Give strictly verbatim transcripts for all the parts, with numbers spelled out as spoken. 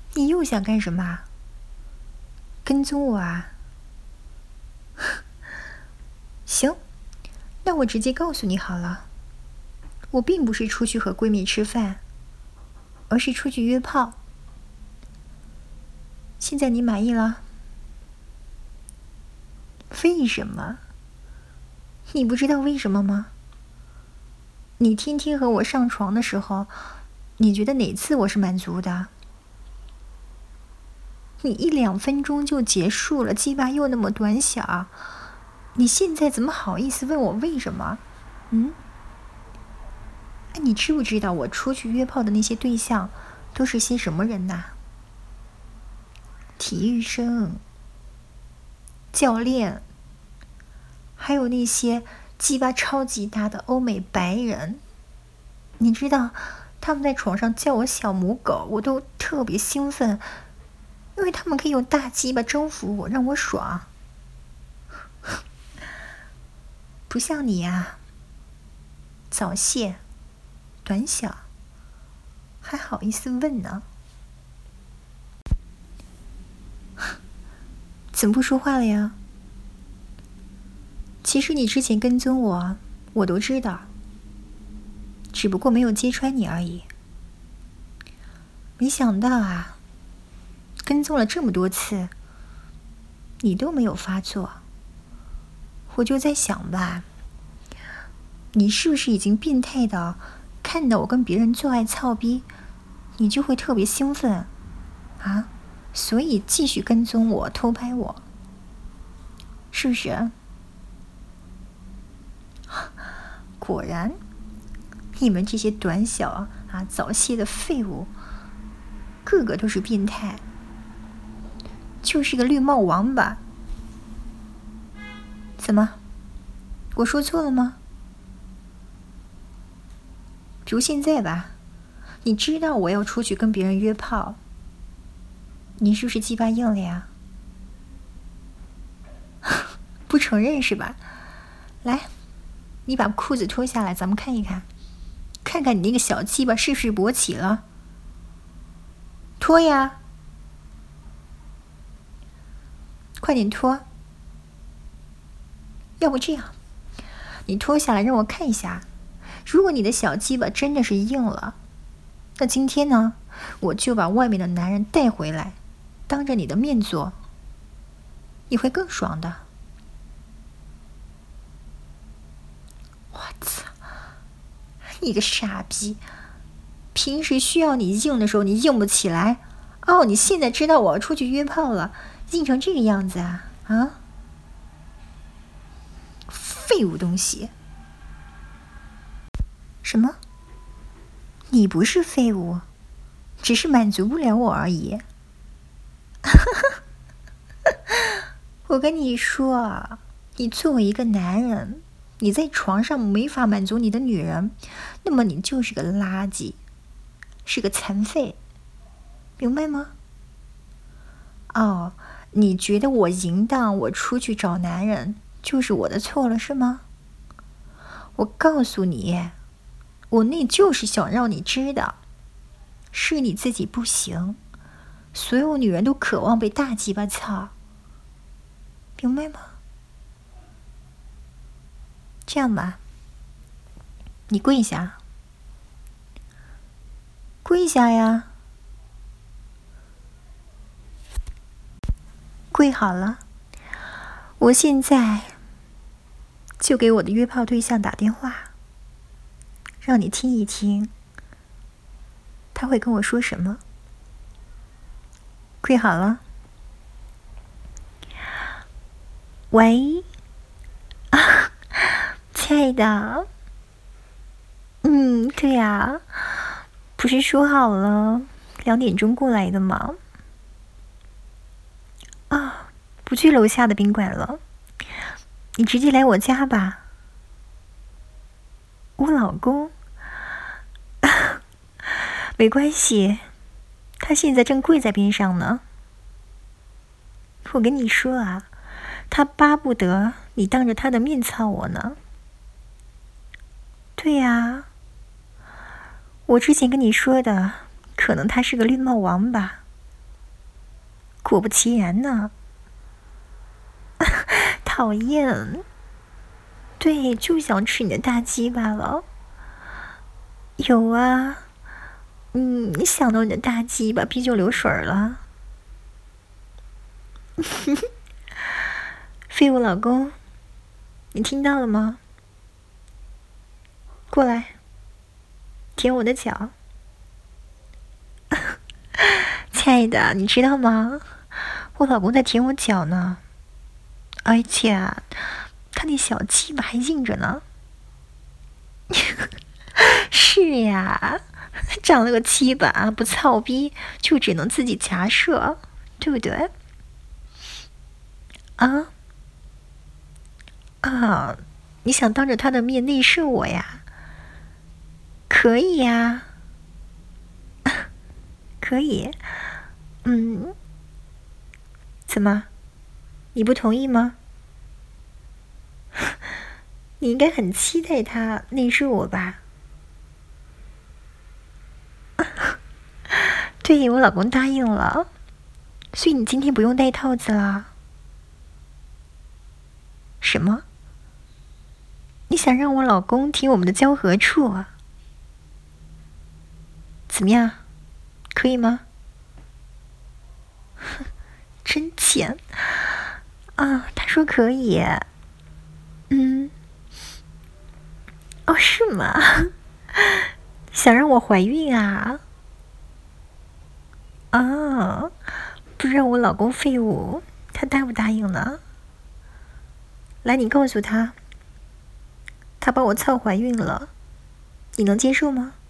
你又想干什么？跟踪我啊？行，那我直接告诉你好了，我并不是出去和闺蜜吃饭，而是出去约炮。现在你满意了？为什么？你不知道为什么吗？你天天和我上床的时候，你觉得哪次我是满足的？你一两分钟就结束了，鸡巴又那么短小，你现在怎么好意思问我为什么？嗯？哎，你知不知道我出去约炮的那些对象都是些什么人呐？体育生、教练，还有那些鸡巴超级大的欧美白人。你知道他们在床上叫我小母狗，我都特别兴奋，因为他们可以用大鸡巴征服我，让我爽。不像你呀，早泄、短小，还好意思问呢？怎么不说话了呀？其实你之前跟踪我，我都知道，只不过没有揭穿你而已。没想到啊，跟踪了这么多次，你都没有发作。我就在想吧，你是不是已经变态到看到我跟别人做爱操逼，你就会特别兴奋啊？所以继续跟踪我，偷拍我，是不是？果然，你们这些短小啊、早泄的废物，个个都是变态，就是个绿帽王八。怎么？我说错了吗？比如现在吧，你知道我要出去跟别人约炮，你是不是鸡巴硬了呀？不承认是吧？来，你把裤子脱下来，咱们看一看，看看你那个小鸡巴是不是勃起了？脱呀，快点脱！要不这样，你脱下来让我看一下，如果你的小鸡巴真的是硬了，那今天呢，我就把外面的男人带回来，当着你的面做，你会更爽的。我操，你个傻逼！平时需要你硬的时候你硬不起来，哦，你现在知道我要出去约炮了，硬成这个样子啊啊！废物东西！什么？你不是废物，只是满足不了我而已。我跟你说，你作为一个男人，你在床上没法满足你的女人，那么你就是个垃圾，是个残废，明白吗？哦，你觉得我淫荡，我出去找男人就是我的错了是吗？我告诉你，我那就是想让你知道，是你自己不行，所有女人都渴望被大鸡巴操，明白吗？这样吧，你跪下，跪下呀，跪好了，我现在就给我的约炮对象打电话，让你听一听，他会跟我说什么。跪好了，喂，啊，亲爱的，嗯，对呀，不是说好了两点钟过来的吗？啊，不去楼下的宾馆了，你直接来我家吧。我老公，没关系，他现在正跪在边上呢。我跟你说啊，他巴不得你当着他的面操我呢。对呀，我之前跟你说的，可能他是个绿帽王吧。 果不其然呢。讨厌，对，就想吃你的大鸡巴了。有啊，嗯，你想到你的大鸡巴，啤酒流水了。废物老公，你听到了吗？过来，舔我的脚。亲爱的，你知道吗？我老公在舔我脚呢，而且啊，他那小鸡巴还硬着呢。是呀，长了个鸡巴不操逼，就只能自己夹射，对不对？啊啊！你想当着他的面内射我呀？可以呀，可以。嗯，怎么？你不同意吗？你应该很期待他内射我吧？对，我老公答应了，所以你今天不用戴套子了。什么？你想让我老公舔我们的交合处啊？怎么样？可以吗？真贱啊！他说可以。嗯，哦，是吗？想让我怀孕啊？啊，不知道我老公废物，他答不答应呢？来，你告诉他，他把我操怀孕了，你能接受吗？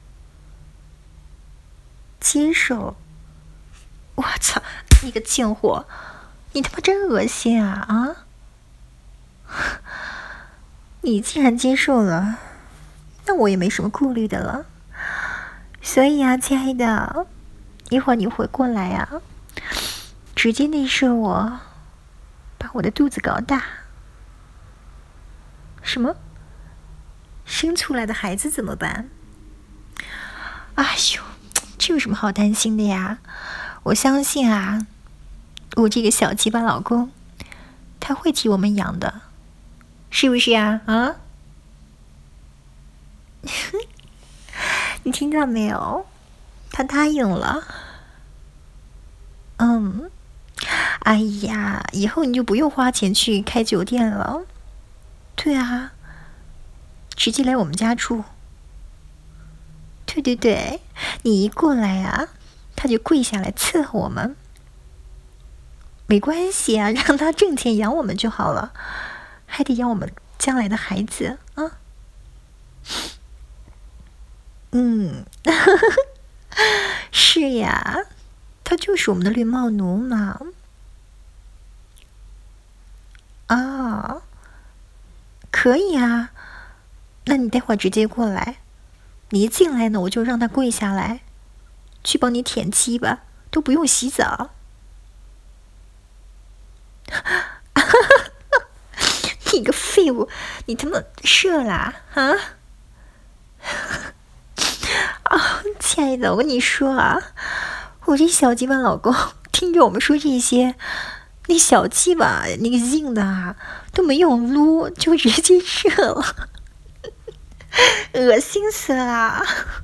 接受？我操，你个贱货，你他妈真恶心啊啊！你既然接受了，那我也没什么顾虑的了。所以啊，亲爱的，一会儿你回过来啊，直接内射我，把我的肚子搞大。什么？生出来的孩子怎么办？哎呦，这有什么好担心的呀？我相信啊，我这个小鸡巴老公，他会替我们养的，是不是呀？啊？你听到没有？他答应了。嗯，哎呀，以后你就不用花钱去开酒店了。对啊，直接来我们家住。对对对，你一过来啊，他就跪下来伺候我们。没关系啊，让他挣钱养我们就好了，还得养我们将来的孩子啊。嗯，是呀，他就是我们的绿帽奴嘛。啊，可以啊，那你待会儿直接过来。你一进来呢，我就让他跪下来，去帮你舔鸡巴，都不用洗澡。你个废物，你他妈射啦啊！啊，亲爱的，我跟你说啊，我这小鸡巴老公听着我们说这些，那小鸡巴那个硬的啊，都没有撸就直接射了，恶心死了！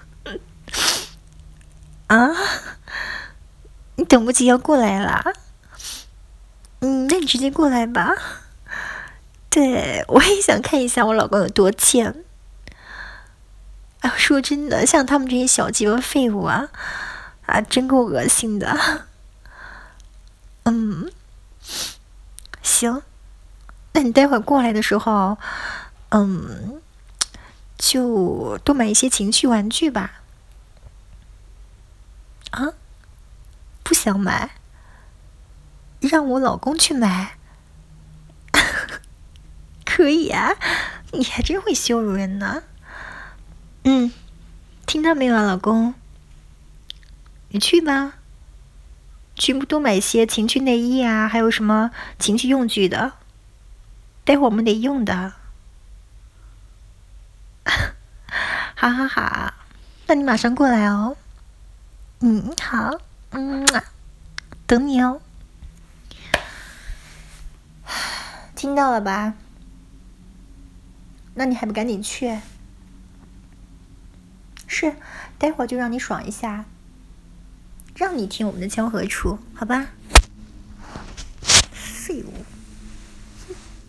啊，你等不及要过来了？嗯，那你直接过来吧。对，我也想看一下我老公有多贱。哎，说真的，像他们这些小鸡巴废物啊，啊，真够恶心的。嗯，行，那你待会儿过来的时候，嗯，就多买一些情趣玩具吧。啊，不想买，让我老公去买。可以啊，你还真会羞辱人呢。嗯，听到没有啊，老公？你去吧，去多买些情趣内衣啊，还有什么情趣用具的，待会儿我们得用的。好好好，那你马上过来哦。嗯，好，嗯，等你哦。 听到了吧？那你还不赶紧去？是，待会儿就让你爽一下，让你听我们的江河处，好吧？